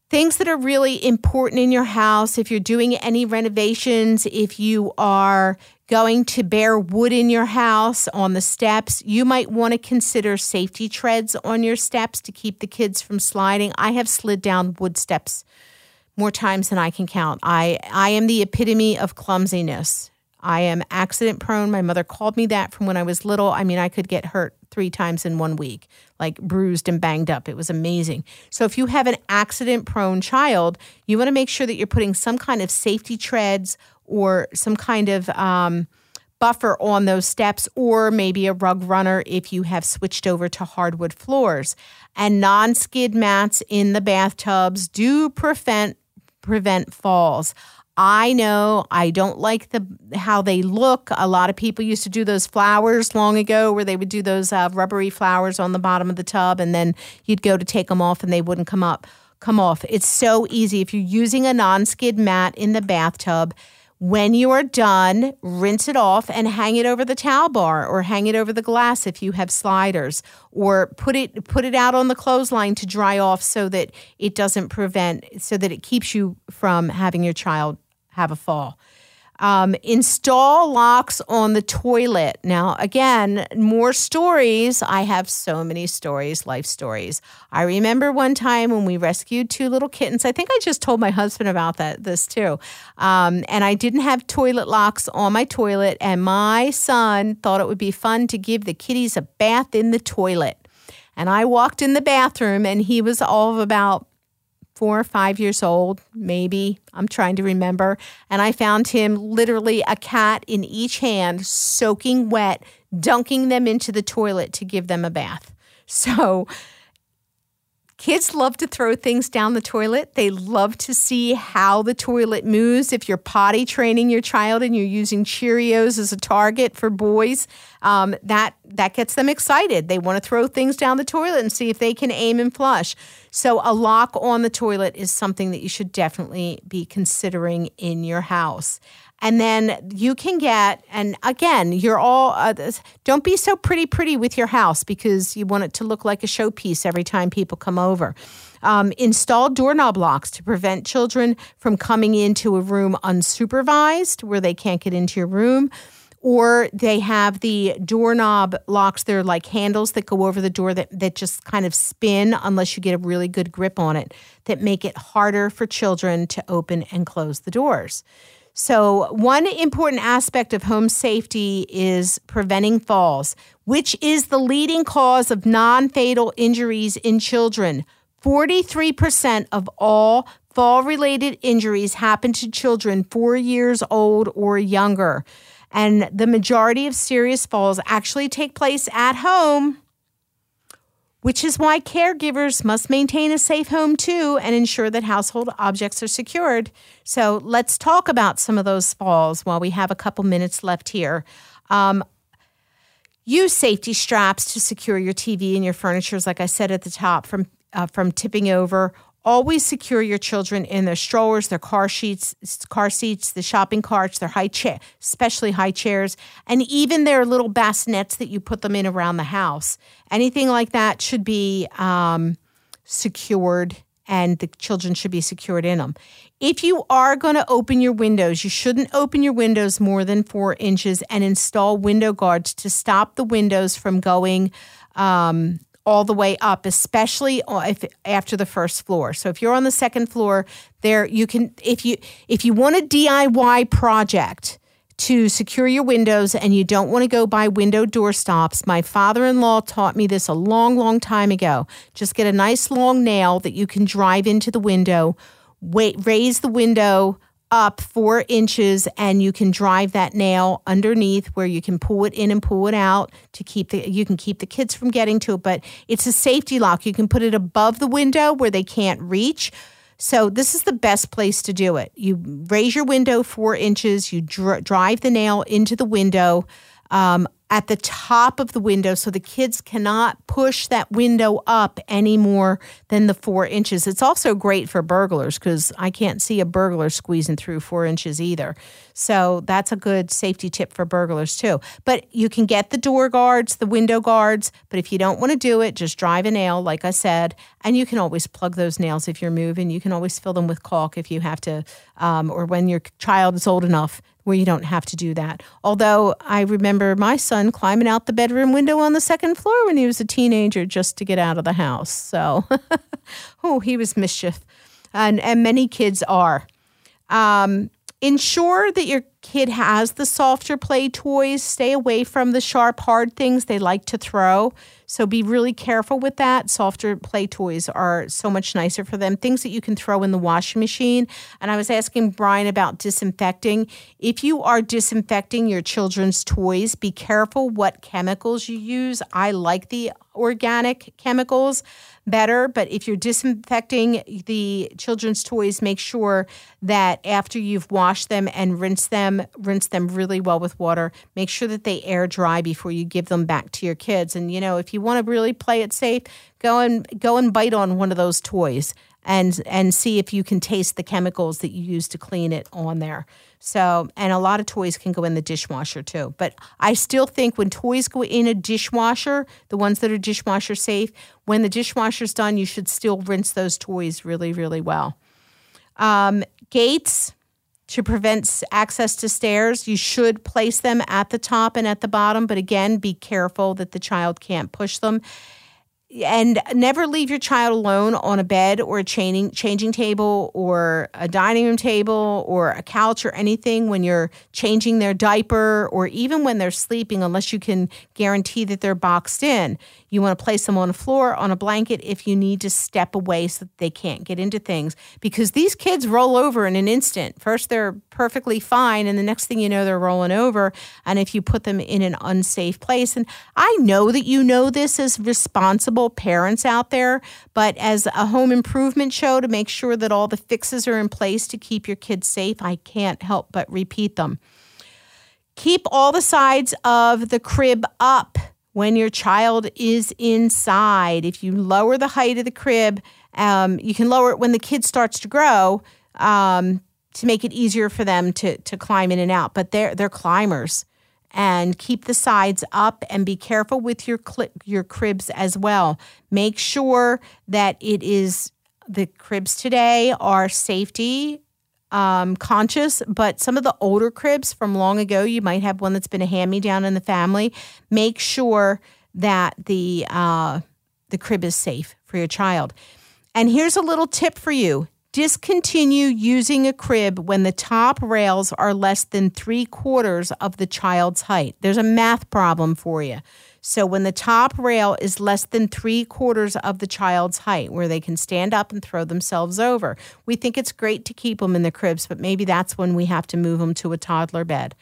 Things that are really important in your house, if you're doing any renovations, if you are going to bare wood in your house on the steps, you might want to consider safety treads on your steps to keep the kids from sliding. I have slid down wood steps more times than I can count. I, I am the epitome of clumsiness. I am accident prone. My mother called me that from when I was little. I mean, I could get hurt three times in one week, like bruised and banged up. It was amazing. So if you have an accident prone child, you want to make sure that you're putting some kind of safety treads or some kind of um, buffer on those steps, or maybe a rug runner if you have switched over to hardwood floors. And non-skid mats in the bathtubs do prevent prevent falls. I know I don't like the how they look. A lot of people used to do those flowers long ago where they would do those uh, rubbery flowers on the bottom of the tub, and then you'd go to take them off and they wouldn't come up, come off. It's so easy. If you're using a non-skid mat in the bathtub, when you are done, rinse it off and hang it over the towel bar or hang it over the glass if you have sliders, or put it put it out on the clothesline to dry off so that it doesn't prevent, so that it keeps you from having your child have a fall. Um, install locks on the toilet. Now, again, more stories. I have so many stories, life stories. I remember one time when we rescued two little kittens. I think I just told my husband about that, this too. Um, and I didn't have toilet locks on my toilet, and my son thought it would be fun to give the kitties a bath in the toilet. And I walked in the bathroom, and he was all of about four or five years old, maybe. I'm trying to remember. And I found him literally a cat in each hand, soaking wet, dunking them into the toilet to give them a bath. So kids love to throw things down the toilet. They love to see how the toilet moves. If you're potty training your child and you're using Cheerios as a target for boys, um, that that gets them excited. They want to throw things down the toilet and see if they can aim and flush. So a lock on the toilet is something that you should definitely be considering in your house. And then you can get, and again, you're all, uh, don't be so pretty pretty with your house because you want it to look like a showpiece every time people come over. Um, install doorknob locks to prevent children from coming into a room unsupervised where they can't get into your room. Or they have the doorknob locks. They're like handles that go over the door that, that just kind of spin unless you get a really good grip on it, that make it harder for children to open and close the doors. So one important aspect of home safety is preventing falls, which is the leading cause of non-fatal injuries in children. forty-three percent of all fall-related injuries happen to children four years old or younger. And the majority of serious falls actually take place at home, which is why caregivers must maintain a safe home too and ensure that household objects are secured. So let's talk about some of those falls while we have a couple minutes left here. Um, use safety straps to secure your T V and your furniture, like I said at the top, from uh, from tipping over. Always secure your children in their strollers, their car seats, car seats, the shopping carts, their high chair, especially high chairs, and even their little bassinets that you put them in around the house. Anything like that should be um, secured, and the children should be secured in them. If you are going to open your windows, you shouldn't open your windows more than four inches and install window guards to stop the windows from going um all the way up, especially if after the first floor. So if you're on the second floor, there you can, if you if you want a D I Y project to secure your windows and you don't want to go buy window door stops, my father-in-law taught me this a long, long time ago. Just get a nice long nail that you can drive into the window, wait, raise the window up four inches, and you can drive that nail underneath where you can pull it in and pull it out to keep the, you can keep the kids from getting to it, but it's a safety lock. You can put it above the window where they can't reach. So this is the best place to do it. You raise your window four inches, you dr- drive the nail into the window, um, at the top of the window so the kids cannot push that window up any more than the four inches. It's also great for burglars because I can't see a burglar squeezing through four inches either. So that's a good safety tip for burglars too. But you can get the door guards, the window guards, but if you don't want to do it, just drive a nail, like I said, and you can always plug those nails if you're moving. You can always fill them with caulk if you have to, um, or when your child is old enough where you don't have to do that. Although I remember my son climbing out the bedroom window on the second floor when he was a teenager just to get out of the house. So, oh, he was mischief. And, and many kids are. Um, ensure that your kid has the softer play toys. Stay away from the sharp, hard things they like to throw. So be really careful with that. Softer play toys are so much nicer for them. Things that you can throw in the washing machine. And I was asking Brian about disinfecting. If you are disinfecting your children's toys, be careful what chemicals you use. I like the organic chemicals better, but if you're disinfecting the children's toys, make sure that after you've washed them and rinsed them, rinse them really well with water. Make sure that they air dry before you give them back to your kids. And, you know, if you want to really play it safe, go and go and bite on one of those toys and and see if you can taste the chemicals that you use to clean it on there. So, and a lot of toys can go in the dishwasher too. But I still think when toys go in a dishwasher, the ones that are dishwasher safe, when the dishwasher's done, you should still rinse those toys really, really well. Um, gates to prevent access to stairs, you should place them at the top and at the bottom. But again, be careful that the child can't push them. And never leave your child alone on a bed or a changing, changing table or a dining room table or a couch or anything when you're changing their diaper or even when they're sleeping unless you can guarantee that they're boxed in. You want to place them on the floor, on a blanket if you need to step away so that they can't get into things. Because these kids roll over in an instant. First, they're perfectly fine, and the next thing you know, they're rolling over. And if you put them in an unsafe place, and I know that you know this as responsible parents out there, but as a home improvement show to make sure that all the fixes are in place to keep your kids safe, I can't help but repeat them. Keep all the sides of the crib up when your child is inside. If you lower the height of the crib, um, you can lower it when the kid starts to grow um, to make it easier for them to to climb in and out. But they're they're climbers. And keep the sides up and be careful with your cli- your cribs as well. Make sure that it is, the cribs today are safety um, conscious, but some of the older cribs from long ago, you might have one that's been a hand-me-down in the family. Make sure that the uh, the crib is safe for your child. And here's a little tip for you. Discontinue using a crib when the top rails are less than three quarters of the child's height. There's a math problem for you. So when the top rail is less than three quarters of the child's height, where they can stand up and throw themselves over, we think it's great to keep them in the cribs, but maybe that's when we have to move them to a toddler bed.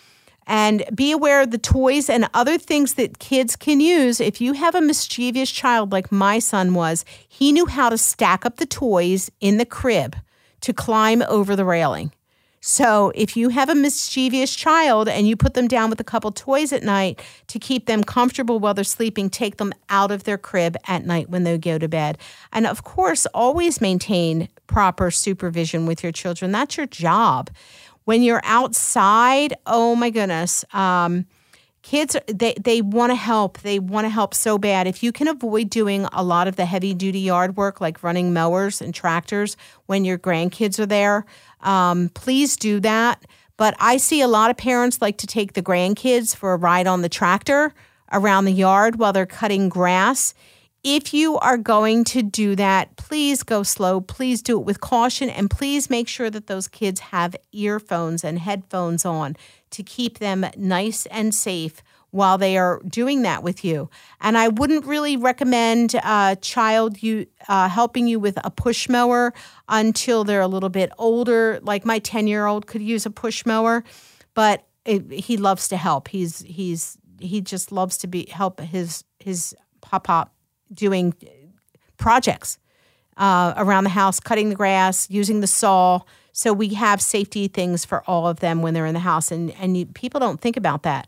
And be aware of the toys and other things that kids can use. If you have a mischievous child like my son was, he knew how to stack up the toys in the crib to climb over the railing. So if you have a mischievous child and you put them down with a couple toys at night to keep them comfortable while they're sleeping, take them out of their crib at night when they go to bed. And of course, always maintain proper supervision with your children. That's your job. When you're outside, oh my goodness, um, kids, they, they want to help. They want to help so bad. If you can avoid doing a lot of the heavy-duty yard work, like running mowers and tractors when your grandkids are there, um, please do that. But I see a lot of parents like to take the grandkids for a ride on the tractor around the yard while they're cutting grass. If you are going to do that, please go slow. Please do it with caution, and please make sure that those kids have earphones and headphones on to keep them nice and safe while they are doing that with you. And I wouldn't really recommend a child you uh, helping you with a push mower until they're a little bit older. Like my ten-year-old could use a push mower, but it, he loves to help. He's he's he just loves to be help his his pop-pop doing projects uh, around the house, cutting the grass, using the saw. So we have safety things for all of them when they're in the house, and, and you, people don't think about that.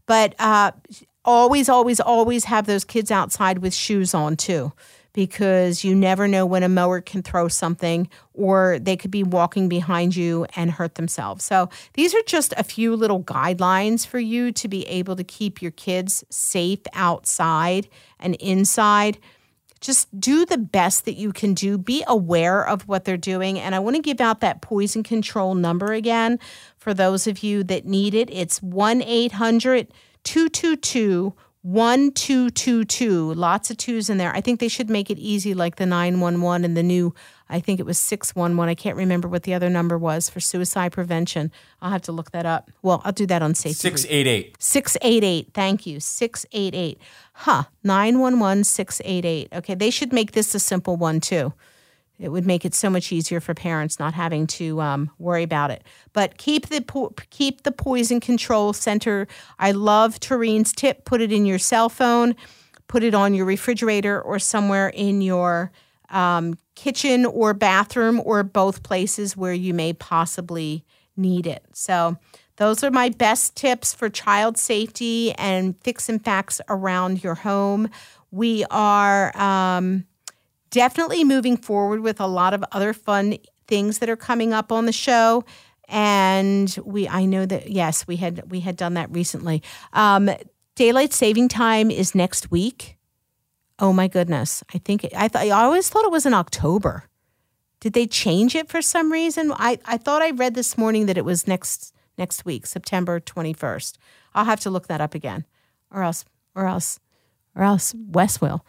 But uh, always, always, always have those kids outside with shoes on too, because you never know when a mower can throw something or they could be walking behind you and hurt themselves. So these are just a few little guidelines for you to be able to keep your kids safe outside and inside. Just do the best that you can do. Be aware of what they're doing. And I want to give out that poison control number again for those of you that need it. It's one eight hundred two two two one two two two. Lots of twos in there. I think they should make it easy like the nine one one and the new, I think it was six one one. I can't remember what the other number was for suicide prevention. I'll have to look that up. Well, I'll do that on safety. six eight eight. six eight eight. Thank you. six eight eight. Huh. nine one one six eight eight. Okay, they should make this a simple one too. It would make it so much easier for parents not having to um, worry about it. But keep the po- keep the poison control center. I love Tareen's tip. Put it in your cell phone. Put it on your refrigerator or somewhere in your um, kitchen or bathroom or both places where you may possibly need it. So those are my best tips for child safety and fix and facts around your home. We are... Um, Definitely moving forward with a lot of other fun things that are coming up on the show, and we I know that yes we had we had done that recently. Um, daylight saving time is next week. Oh my goodness! I think it, I thought I always thought it was in October. Did they change it for some reason? I, I thought I read this morning that it was next next week, September twenty-first. I'll have to look that up again, or else or else or else Wes will.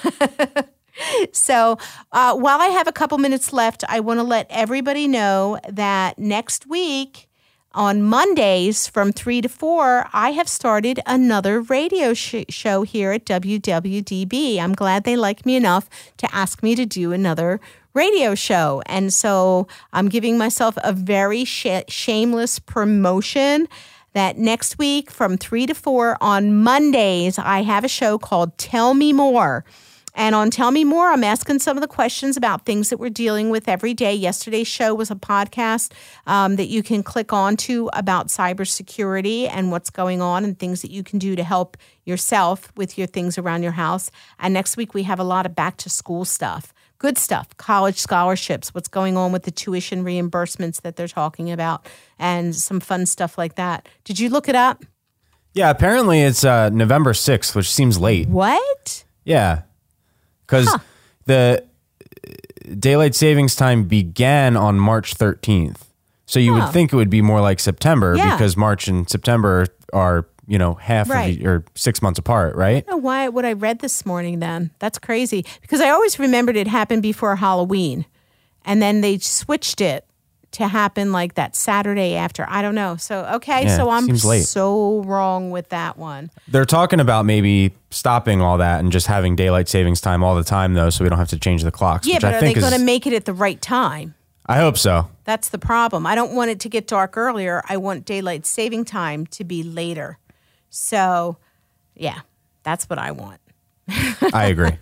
So uh, while I have a couple minutes left, I want to let everybody know that next week on Mondays from three to four, I have started another radio sh- show here at W W D B. I'm glad they like me enough to ask me to do another radio show. And so I'm giving myself a very sh- shameless promotion that next week from three to four on Mondays, I have a show called Tell Me More. And on Tell Me More, I'm asking some of the questions about things that we're dealing with every day. Yesterday's show was a podcast um, that you can click onto about cybersecurity and what's going on and things that you can do to help yourself with your things around your house. And next week, we have a lot of back-to-school stuff. Good stuff, college scholarships, what's going on with the tuition reimbursements that they're talking about, and some fun stuff like that. Did you look it up? Yeah, apparently it's uh, November sixth, which seems late. What? Yeah. Because huh. the daylight savings time began on March thirteenth. So you oh. would think it would be more like September yeah. because March and September are, you know, half right. of the, or six months apart, right? I don't know why what I read this morning then. That's crazy. Because I always remembered it happened before Halloween. And then they switched it to happen like that Saturday after. I don't know. So, okay, yeah, so I'm so wrong with that one. They're talking about maybe stopping all that and just having daylight savings time all the time, though, so we don't have to change the clocks. Yeah, which but I are think they going is, to make it at the right time? I hope so. That's the problem. I don't want it to get dark earlier. I want daylight saving time to be later. So, yeah, that's what I want. I agree.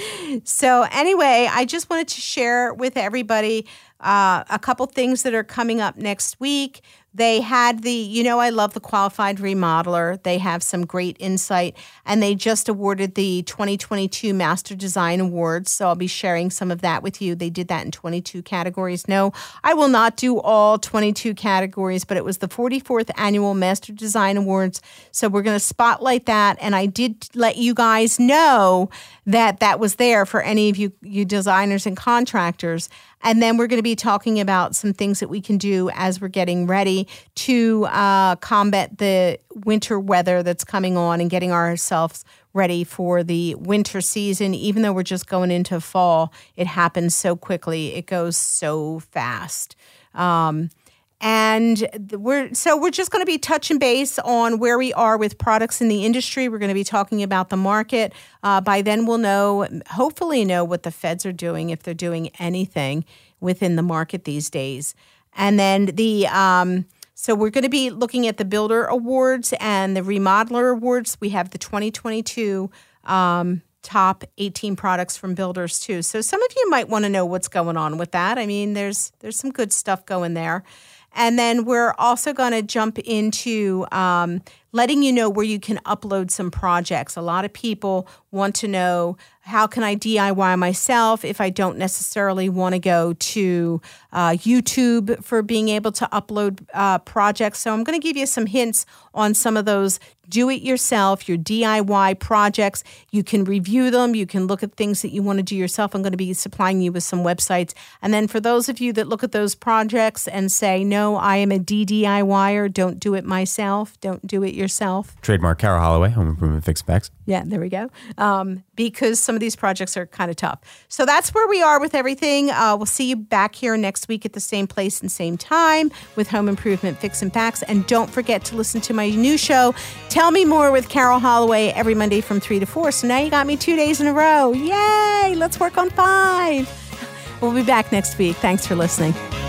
So anyway, I just wanted to share with everybody uh, a couple things that are coming up next week. They had the, you know, I love the Qualified Remodeler. They have some great insight, and they just awarded the twenty twenty-two Master Design Awards. So I'll be sharing some of that with you. They did that in twenty-two categories. No, I will not do all twenty-two categories, but it was the forty-fourth Annual Master Design Awards. So we're going to spotlight that. And I did let you guys know that that was there for any of you, you designers and contractors. And then we're going to be talking about some things that we can do as we're getting ready to uh, combat the winter weather that's coming on and getting ourselves ready for the winter season. Even though we're just going into fall, it happens so quickly. It goes so fast. Um, and we're so we're just going to be touching base on where we are with products in the industry. We're going to be talking about the market. Uh, by then, we'll know, hopefully know what the feds are doing, if they're doing anything within the market these days. And then the um, so we're going to be looking at the Builder Awards and the Remodeler Awards. We have the twenty twenty-two um, top eighteen products from builders too. So some of you might want to know what's going on with that. I mean, there's there's some good stuff going there. And then we're also going to jump into um, letting you know where you can upload some projects. A lot of people want to know, how can I D I Y myself if I don't necessarily want to go to uh, YouTube for being able to upload uh, projects? So I'm going to give you some hints on some of those do-it-yourself, your D I Y projects. You can review them. You can look at things that you want to do yourself. I'm going to be supplying you with some websites. And then for those of you that look at those projects and say, no, I am a D D I Y er, don't do it myself, don't do it yourself. Trademark Carol Holloway, Home Improvement Fix and Facts. Yeah, there we go. Um, because some of these projects are kind of tough. So that's where we are with everything. Uh, we'll see you back here next week at the same place and same time with Home Improvement Fix and Facts. And don't forget to listen to my new show, Tell Me More with Carol Holloway, every Monday from three to four. So now you got me two days in a row. Yay! Let's work on five. We'll be back next week. Thanks for listening.